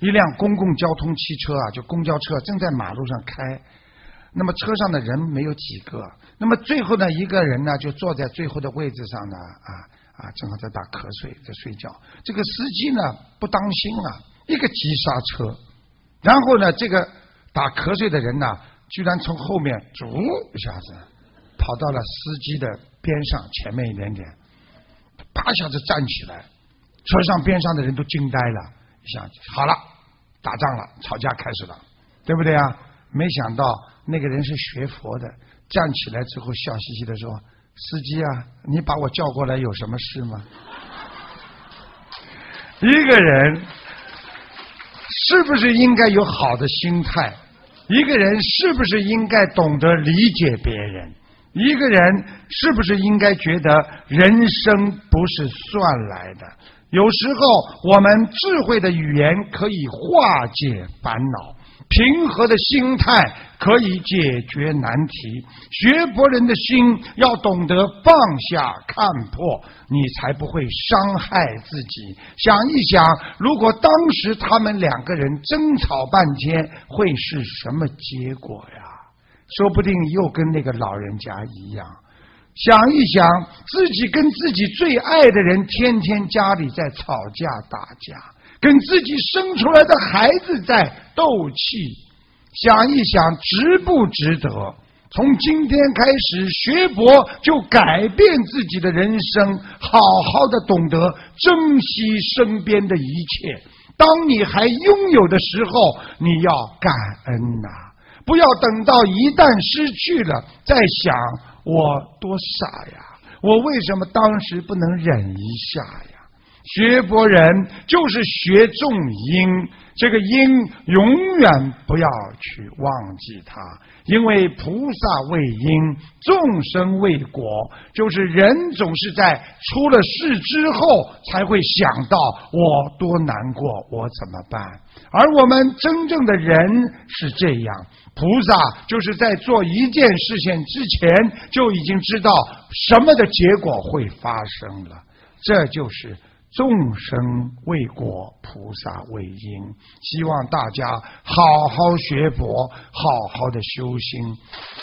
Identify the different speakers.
Speaker 1: 一辆公共交通汽车啊，就公交车正在马路上开，那么车上的人没有几个，那么最后呢，一个人呢就坐在最后的位置上呢，正好在打瞌睡，在睡觉。这个司机呢不当心啊，一个急刹车，然后呢，这个打瞌睡的人呢，居然从后面逐一下子跑到了司机的边上，前面一点点，啪一下子站起来，车上边上的人都惊呆了，一下好了，打仗了，吵架开始了，对不对啊？没想到那个人是学佛的，站起来之后笑嘻嘻的说：“司机啊，你把我叫过来有什么事吗？”一个人是不是应该有好的心态？一个人是不是应该懂得理解别人？一个人是不是应该觉得人生不是算来的？有时候我们智慧的语言可以化解烦恼，平和的心态可以解决难题。学佛人的心要懂得放下看破，你才不会伤害自己。想一想，如果当时他们两个人争吵半天，会是什么结果呀？说不定又跟那个老人家一样。想一想，自己跟自己最爱的人天天家里在吵架打架，跟自己生出来的孩子在斗气，想一想值不值得？从今天开始学佛，就改变自己的人生，好好的懂得珍惜身边的一切。当你还拥有的时候，你要感恩呐，不要等到一旦失去了再想我多傻呀，我为什么当时不能忍一下呀？学佛人就是学种因，这个因永远不要去忘记它，因为菩萨为因，众生为果，就是人总是在出了事之后才会想到我多难过，我怎么办？而我们真正的人是这样，菩萨就是在做一件事情之前就已经知道什么的结果会发生了，这就是众生为果，菩萨为因。希望大家好好学佛，好好的修心。